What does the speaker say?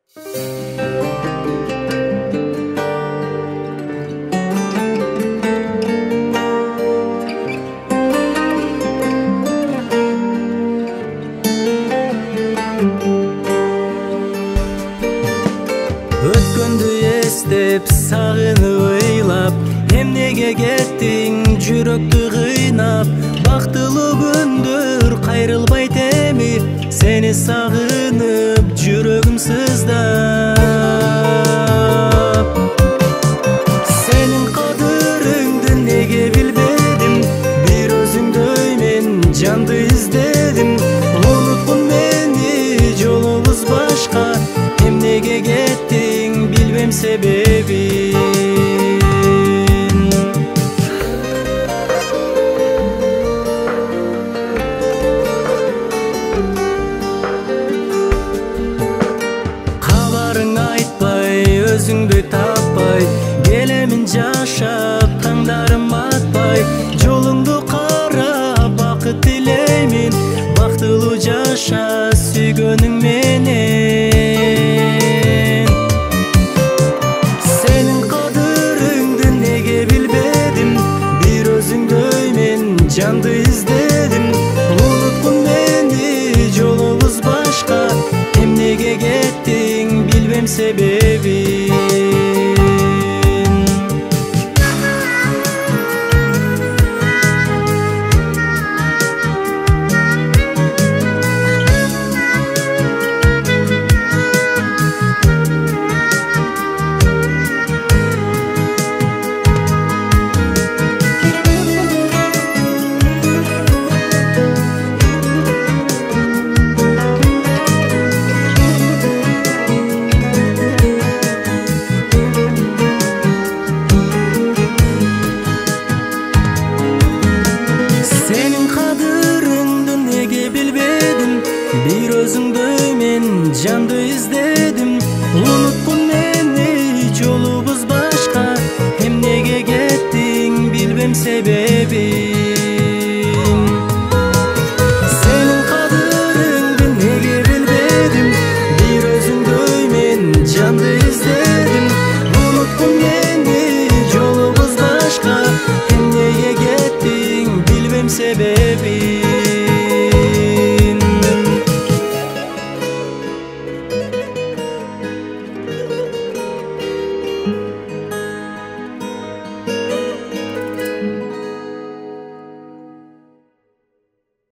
Өткөндү эстеп сагынып ыйлап, эмнеге кеттиң жүрөктү кыйнап? Бактылуу күндөр кайрылбайт эми, сени сагынып жүрөгүм сыздап. Сенин кадырыңды неге билбедим, бир өзүңдөй мен жанды издедим. Унуткун мени, жолубуз башка, эмнеге кеттиң билбем себебин. Кабарың айтпай, өзүңдөй таппай, келемин жашап, таңдарым атпай. Жолуңду карап, бакыт тилеймин, бактылуу жаша сүйгөнүң менен. Сенин кадырыңды неге билбедим, бир өзүңдөй мен жанды издедим. Унуткун мени, жолубуз башка, эмнеге кеттиң билбем себебин. Сенин кадырыңды неге билбедим, бир өзүңдөй мен жанды издедим.